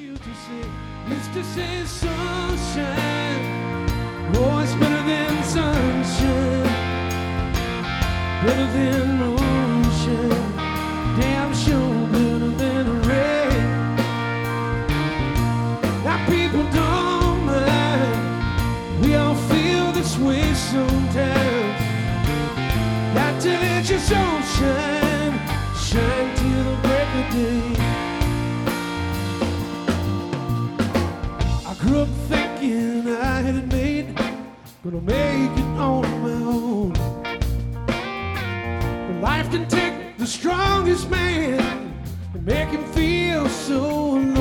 Used to say sunshine, oh, it's better than sunshine, better than moonshine, damn sure better than rain. Now people don't mind, we all feel this way sometimes. Got to let your soul shine, shine till the break of day. Grew up thinking I had it made, gonna make it on my own. But life can take the strongest man and make him feel so alone.